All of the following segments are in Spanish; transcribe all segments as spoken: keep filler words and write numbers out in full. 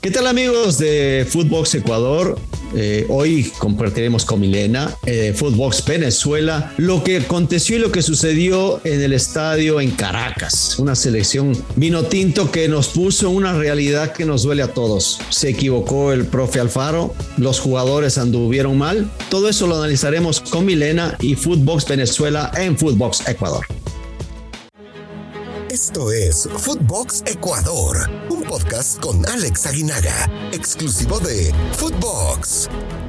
¿Qué tal, amigos de Footbox Ecuador? Eh, hoy compartiremos con Milena, eh, Footbox Venezuela, lo que aconteció y lo que sucedió en el estadio en Caracas. Una selección vino tinto que nos puso una realidad que nos duele a todos. Se equivocó el profe Alfaro, los jugadores anduvieron mal. Todo eso lo analizaremos con Milena y Footbox Venezuela en Footbox Ecuador. Esto es Footbox Ecuador, un podcast con Alex Aguinaga, exclusivo de Footbox.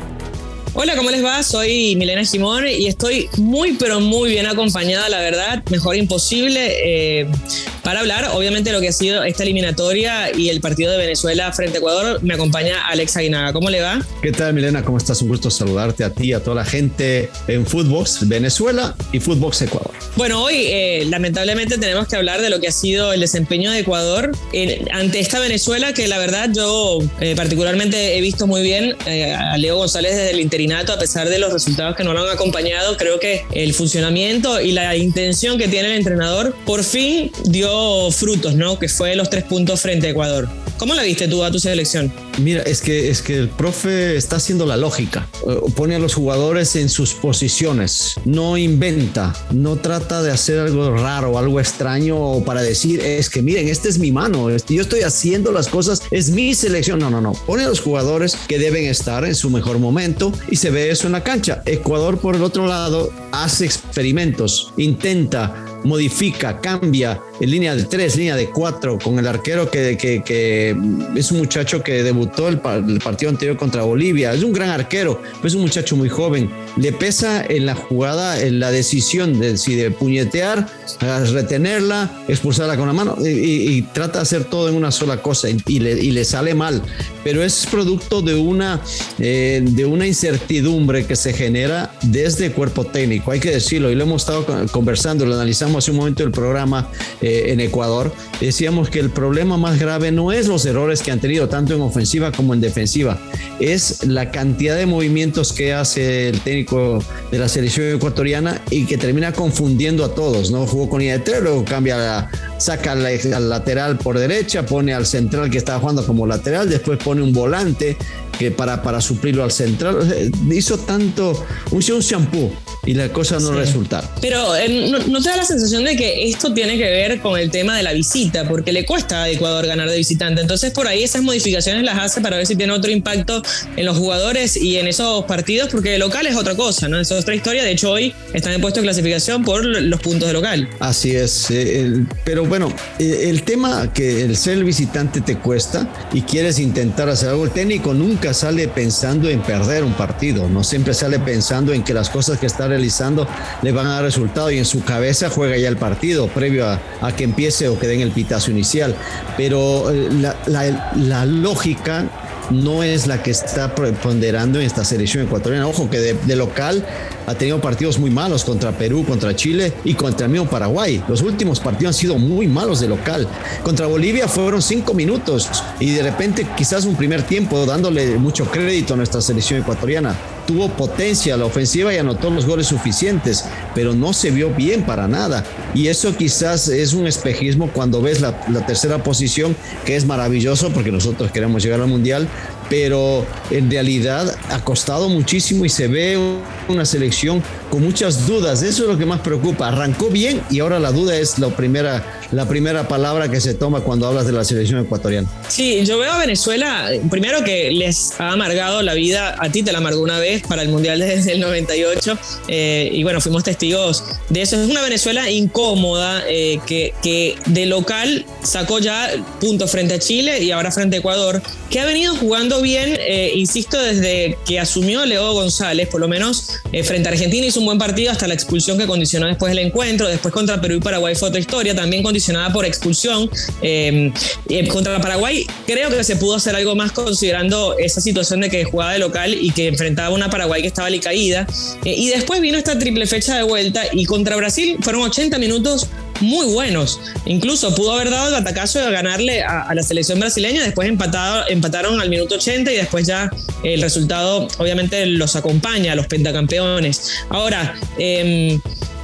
Hola, ¿cómo les va? Soy Milena Simón y estoy muy, pero muy bien acompañada, la verdad, mejor imposible, eh, para hablar, obviamente, de lo que ha sido esta eliminatoria y el partido de Venezuela frente a Ecuador. Me acompaña Alex Aguinaga. ¿Cómo le va? ¿Qué tal, Milena? ¿Cómo estás? Un gusto saludarte a ti y a toda la gente en Footbox Venezuela y Footbox Ecuador. Bueno, hoy eh, lamentablemente tenemos que hablar de lo que ha sido el desempeño de Ecuador en, ante esta Venezuela, que la verdad yo eh, particularmente he visto muy bien eh, a Leo González desde el interinato, a pesar de los resultados que no lo han acompañado. Creo que el funcionamiento y la intención que tiene el entrenador por fin dio frutos, ¿no? Que fue los tres puntos frente a Ecuador. ¿Cómo la viste tú a tu selección? Mira, es que, es que el profe está haciendo la lógica. Pone a los jugadores en sus posiciones. No inventa, no trata de hacer algo raro, algo extraño para decir, es que miren, esta es mi mano, yo estoy haciendo las cosas, es mi selección. No, no, no. Pone a los jugadores que deben estar en su mejor momento y se ve eso en la cancha. Ecuador, por el otro lado, hace experimentos, intenta, modifica, cambia en línea de tres, línea de cuatro, con el arquero que, que, que es un muchacho que debutó el, el partido anterior contra Bolivia. Es un gran arquero, pero es un muchacho muy joven. Le pesa en la jugada, en la decisión de si de puñetear, retenerla, expulsarla con la mano y, y, y trata de hacer todo en una sola cosa y, y, le, y le sale mal. Pero es producto de una, eh, de una incertidumbre que se genera desde el cuerpo técnico, hay que decirlo, y lo hemos estado conversando, lo analizamos hace un momento del programa eh, en Ecuador. Decíamos que el problema más grave no es los errores que han tenido tanto en ofensiva como en defensiva, es la cantidad de movimientos que hace el técnico de la selección ecuatoriana y que termina confundiendo a todos, ¿no? Jugó con línea de tres, luego cambia la, saca al, al lateral por derecha, pone al central que estaba jugando como lateral, después pone un volante que para, para suplirlo al central. Hizo tanto, hizo un shampoo y la cosa no sí. resulta. Pero eh, ¿no, ¿no te da la sensación de que esto tiene que ver con el tema de la visita? Porque le cuesta a Ecuador ganar de visitante. Entonces por ahí esas modificaciones las hace para ver si tiene otro impacto en los jugadores y en esos partidos, porque de local es otra cosa, ¿no? Eso es otra historia. De hecho, hoy están en puesto de clasificación por los puntos de local. Así es. Eh, el, pero bueno, eh, el tema que el ser el visitante te cuesta y quieres intentar hacer algo, el técnico nunca sale pensando en perder un partido, no siempre sale pensando en que las cosas que está realizando le van a dar resultado y en su cabeza juega ya el partido previo a, a que empiece o que den el pitazo inicial. Pero la, la, la lógica no es la que está ponderando en esta selección ecuatoriana. Ojo que de, de local ha tenido partidos muy malos contra Perú, contra Chile y contra el mismo Paraguay. Los últimos partidos han sido muy malos de local. Contra Bolivia fueron cinco minutos y de repente quizás un primer tiempo dándole mucho crédito a nuestra selección ecuatoriana. Tuvo potencia la ofensiva y anotó los goles suficientes, pero no se vio bien para nada. Y eso quizás es un espejismo cuando ves la, la tercera posición, que es maravilloso porque nosotros queremos llegar al Mundial, pero en realidad ha costado muchísimo y se ve una selección con muchas dudas. Eso es lo que más preocupa. Arrancó bien y ahora la duda es la primera, la primera palabra que se toma cuando hablas de la selección ecuatoriana. Sí, yo veo a Venezuela, primero que les ha amargado la vida, a ti te la amargó una vez para el Mundial desde el noventa y ocho, eh, y bueno, fuimos testigos de eso. Es una Venezuela incómoda, eh, que, que de local sacó ya puntos frente a Chile y ahora frente a Ecuador, que ha venido jugando bien, eh, insisto, desde que asumió Leo González, por lo menos eh, frente a Argentina hizo un buen partido hasta la expulsión que condicionó después del encuentro. Después contra Perú y Paraguay fue otra historia, también condicionada por expulsión. Eh, eh, contra Paraguay creo que se pudo hacer algo más considerando esa situación de que jugaba de local y que enfrentaba a una Paraguay que estaba alicaída. Eh, y después vino esta triple fecha de vuelta y contra Brasil fueron ochenta minutos muy buenos. Incluso pudo haber dado el batacazo de ganarle a, a la selección brasileña. Después empatado, empataron al minuto ochenta y después ya el resultado obviamente los acompaña a los pentacampeones. Ahora, eh,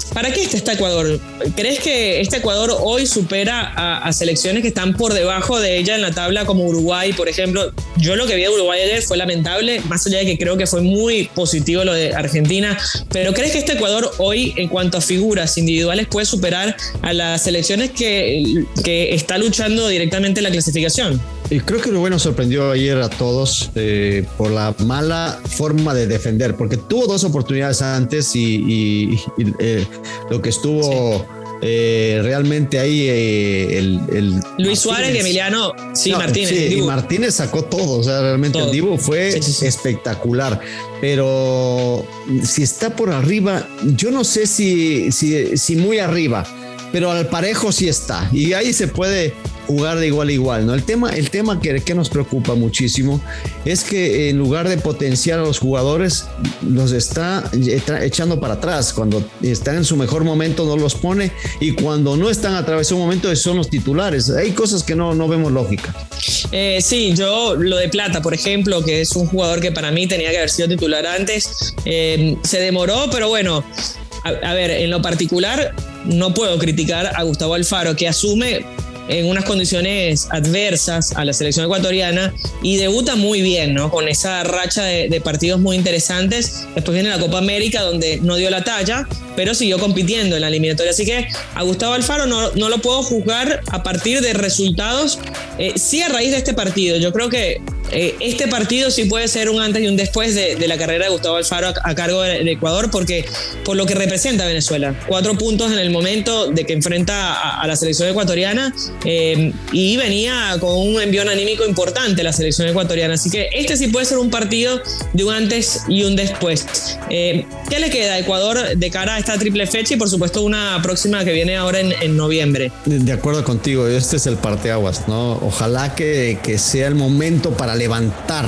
¿para qué está este Ecuador? ¿Crees que este Ecuador hoy supera a, a selecciones que están por debajo de ella en la tabla, como Uruguay, por ejemplo? Yo lo que vi de Uruguay ayer fue lamentable, más allá de que creo que fue muy positivo lo de Argentina, pero ¿crees que este Ecuador hoy, en cuanto a figuras individuales, puede superar a las selecciones que, que está luchando directamente en la clasificación? Y creo que Uruguay nos sorprendió ayer a todos eh, por la mala forma de defender, porque tuvo dos oportunidades antes y, y, y eh, lo que estuvo sí. eh, realmente ahí eh, el, el Luis Martínez. Suárez y Emiliano sí, no, Martínez. Sí, y Martínez sacó todo, o sea, realmente todo. El Dibu fue sí, sí, sí. espectacular, pero si está por arriba, yo no sé si, si, si muy arriba, pero al parejo sí está, y ahí se puede jugar de igual a igual, ¿no? El tema, el tema que, que nos preocupa muchísimo es que en lugar de potenciar a los jugadores, los está echando para atrás. Cuando están en su mejor momento no los pone, y cuando no están atravesando un momento son los titulares. Hay cosas que no, no vemos lógica. Eh, sí, yo lo de Plata, por ejemplo, que es un jugador que para mí tenía que haber sido titular antes, eh, se demoró, pero bueno, a, a ver, en lo particular no puedo criticar a Gustavo Alfaro, que asume en unas condiciones adversas a la selección ecuatoriana y debuta muy bien, ¿no? Con esa racha de, de partidos muy interesantes. Después viene la Copa América, donde no dio la talla, pero siguió compitiendo en la eliminatoria. Así que a Gustavo Alfaro no, no lo puedo juzgar a partir de resultados, eh, sí a raíz de este partido. Yo creo que eh, este partido sí puede ser un antes y un después de, de la carrera de Gustavo Alfaro a, a cargo de, de Ecuador, porque por lo que representa Venezuela. Cuatro puntos en el momento de que enfrenta a, a la selección ecuatoriana. Eh, y venía con un envión anímico importante la selección ecuatoriana, así que este sí puede ser un partido de un antes y un después. Eh, ¿qué le queda a Ecuador de cara a esta triple fecha y por supuesto una próxima que viene ahora en, en noviembre? De acuerdo contigo, este es el parteaguas, ¿no? Ojalá que, que sea el momento para levantar,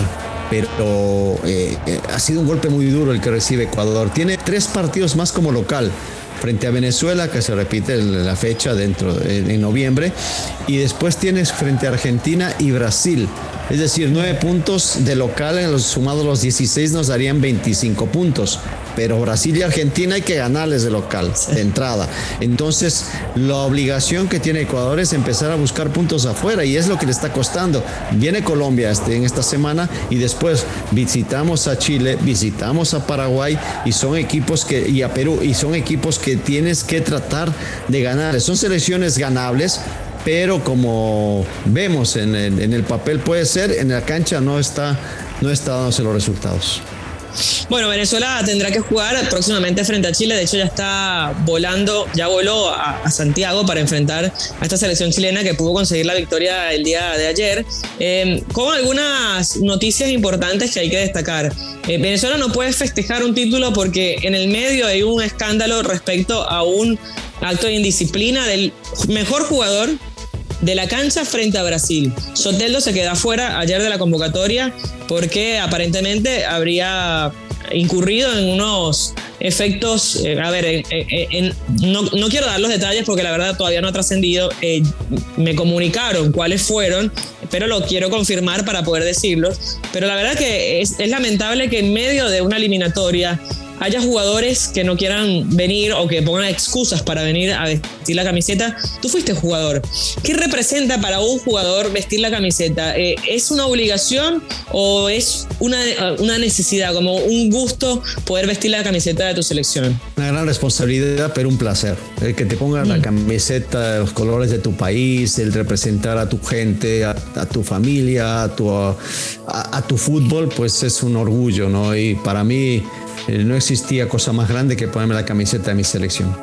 pero eh, ha sido un golpe muy duro el que recibe Ecuador. Tiene tres partidos más como local, frente a Venezuela, que se repite la fecha dentro de, de noviembre, y después tienes frente a Argentina y Brasil. Es decir, nueve puntos de local, sumados los dieciséis nos darían veinticinco puntos. Pero Brasil y Argentina hay que ganarles de local, de entrada. Entonces, la obligación que tiene Ecuador es empezar a buscar puntos afuera, y es lo que le está costando. Viene Colombia este, en esta semana, y después visitamos a Chile, visitamos a Paraguay, y son equipos que, y a Perú, y son equipos que tienes que tratar de ganar. Son selecciones ganables, pero como vemos en el, en el papel puede ser, en la cancha no está, no está dándose los resultados. Bueno, Venezuela tendrá que jugar próximamente frente a Chile. De hecho, ya está volando, ya voló a, a Santiago para enfrentar a esta selección chilena que pudo conseguir la victoria el día de ayer, eh, con algunas noticias importantes que hay que destacar. Eh, Venezuela no puede festejar un título porque en el medio hay un escándalo respecto a un acto de indisciplina del mejor jugador de la cancha frente a Brasil. Soteldo se queda fuera ayer de la convocatoria porque aparentemente habría incurrido en unos efectos, eh, a ver, en, en, en, no, no quiero dar los detalles porque la verdad todavía no ha trascendido, eh, me comunicaron cuáles fueron, pero lo quiero confirmar para poder decirlos, pero la verdad que es, es lamentable que en medio de una eliminatoria haya jugadores que no quieran venir o que pongan excusas para venir a vestir la camiseta. Tú fuiste jugador. ¿Qué representa para un jugador vestir la camiseta? Eh, ¿Es una obligación o es una, una necesidad, como un gusto poder vestir la camiseta de tu selección? Una gran responsabilidad, pero un placer. El que te pongan mm. la camiseta, los colores de tu país, el representar a tu gente, a, a tu familia, a tu, a, a tu fútbol, pues es un orgullo, ¿no? Y para mí no existía cosa más grande que ponerme la camiseta de mi selección.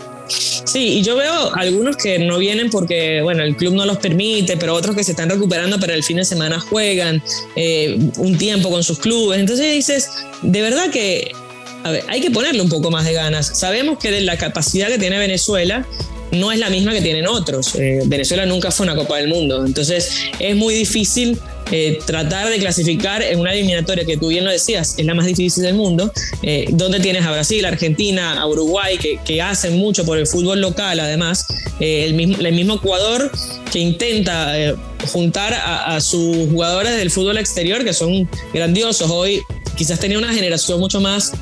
Sí, y yo veo algunos que no vienen porque, bueno, el club no los permite, pero otros que se están recuperando para el fin de semana juegan eh, un tiempo con sus clubes. Entonces dices, de verdad que, a ver, hay que ponerle un poco más de ganas. Sabemos que de la capacidad que tiene Venezuela no es la misma que tienen otros. Eh, Venezuela nunca fue una Copa del Mundo, entonces es muy difícil Eh, tratar de clasificar en una eliminatoria que tú bien lo decías, es la más difícil del mundo, eh, donde tienes a Brasil, a Argentina, a Uruguay, que, que hacen mucho por el fútbol local, además, eh, el, mismo, el mismo Ecuador, que intenta eh, juntar a, a sus jugadores del fútbol exterior, que son grandiosos. Hoy quizás tenía una generación mucho más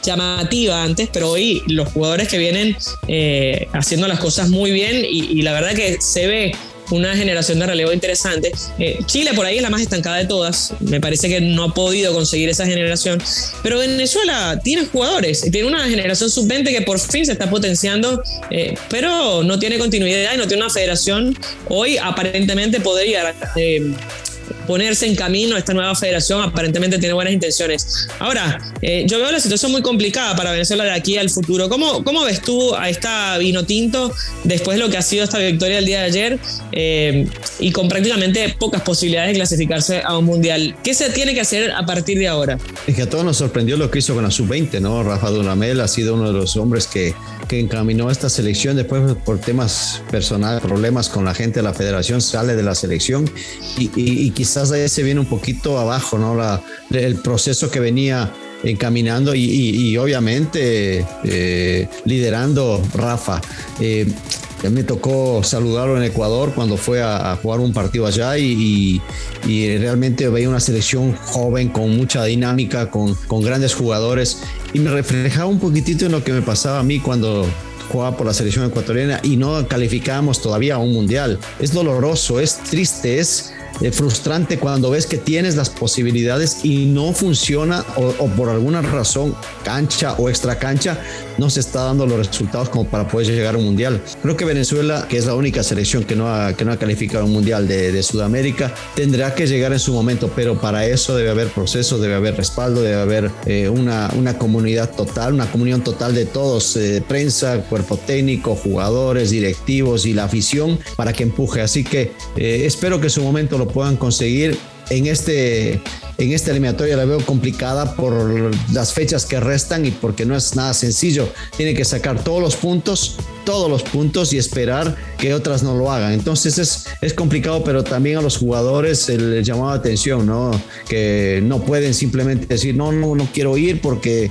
llamativa antes, pero hoy los jugadores que vienen eh, haciendo las cosas muy bien y, y la verdad que se ve una generación de relevo interesante. Eh, Chile por ahí es la más estancada de todas, me parece que no ha podido conseguir esa generación, pero Venezuela tiene jugadores, tiene una generación sub veinte que por fin se está potenciando, eh, pero no tiene continuidad y no tiene una federación. Hoy aparentemente podría eh, ponerse en camino esta nueva federación, aparentemente tiene buenas intenciones. Ahora, eh, yo veo la situación muy complicada para Venezuela de aquí al futuro. ¿Cómo, cómo ves tú a esta Vinotinto después de lo que ha sido esta victoria del día de ayer eh, y con prácticamente pocas posibilidades de clasificarse a un mundial? ¿Qué se tiene que hacer a partir de ahora? Es que a todos nos sorprendió lo que hizo con la sub veinte, ¿no? Rafa Dudamel ha sido uno de los hombres que, que encaminó esta selección. Después, por temas personales, problemas con la gente de la federación, sale de la selección y, y, y quizás ahí se viene un poquito abajo, ¿no? La, el proceso que venía encaminando y, y, y obviamente eh, liderando Rafa. Eh, me tocó saludarlo en Ecuador cuando fue a, a jugar un partido allá y, y, y realmente veía una selección joven con mucha dinámica, con, con grandes jugadores y me reflejaba un poquitito en lo que me pasaba a mí cuando jugaba por la selección ecuatoriana y no calificábamos todavía a un mundial. Es doloroso, es triste, es Eh, frustrante cuando ves que tienes las posibilidades y no funciona o, o por alguna razón cancha o extra cancha no se está dando los resultados como para poder llegar a un mundial. Creo que Venezuela, que es la única selección que no ha, que no ha calificado a un mundial de, de Sudamérica, tendrá que llegar en su momento, pero para eso debe haber proceso, debe haber respaldo, debe haber eh, una, una comunidad total, una comunión total de todos, eh, prensa, cuerpo técnico, jugadores, directivos y la afición para que empuje. Así que eh, espero que en su momento lo puedan conseguir. En este en esta eliminatoria la veo complicada por las fechas que restan y porque no es nada sencillo. Tiene que sacar todos los puntos, todos los puntos y esperar que otras no lo hagan. Entonces es, es complicado, pero también a los jugadores el, el llamado de atención, ¿no? Que no pueden simplemente decir no, no, no quiero ir porque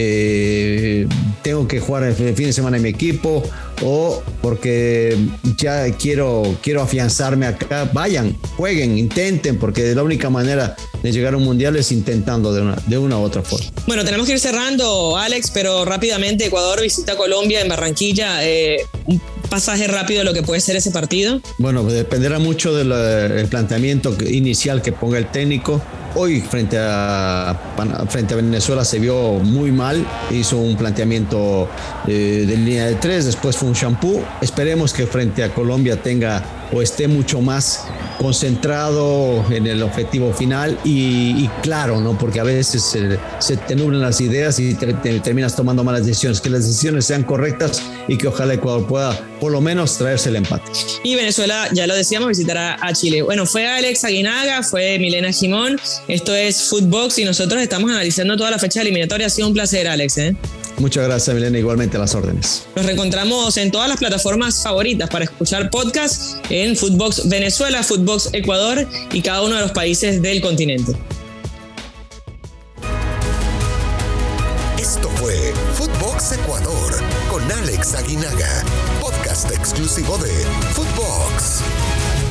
eh, tengo que jugar el fin de semana en mi equipo o porque ya quiero, quiero afianzarme acá. Vayan, jueguen, intenten, porque la única manera de llegar a un mundial es intentando de una, de una u otra forma. Bueno, tenemos que ir cerrando, Alex, pero rápidamente Ecuador visita Colombia en Barranquilla. Eh, un pasaje rápido de lo que puede ser ese partido. Bueno, dependerá mucho del planteamiento inicial que ponga el técnico. Hoy frente a, frente a Venezuela se vio muy mal, hizo un planteamiento de, de línea de tres, después fue un shampoo. Esperemos que frente a Colombia tenga o esté mucho más concentrado en el objetivo final y, y claro, ¿no? Porque a veces se, se te nublan las ideas y te, te, terminas tomando malas decisiones. Que las decisiones sean correctas y que ojalá Ecuador pueda por lo menos traerse el empate. Y Venezuela, ya lo decíamos, visitará a Chile. Bueno, fue Alex Aguinaga, fue Milena Gimón. Esto es Footbox y nosotros estamos analizando toda la fecha eliminatoria. Ha sido un placer, Alex, ¿eh? Muchas gracias, Milena, igualmente a las órdenes. Nos reencontramos en todas las plataformas favoritas para escuchar podcasts en Footbox Venezuela, Footbox Ecuador y cada uno de los países del continente. Esto fue Footbox Ecuador con Alex Aguinaga, podcast exclusivo de Footbox.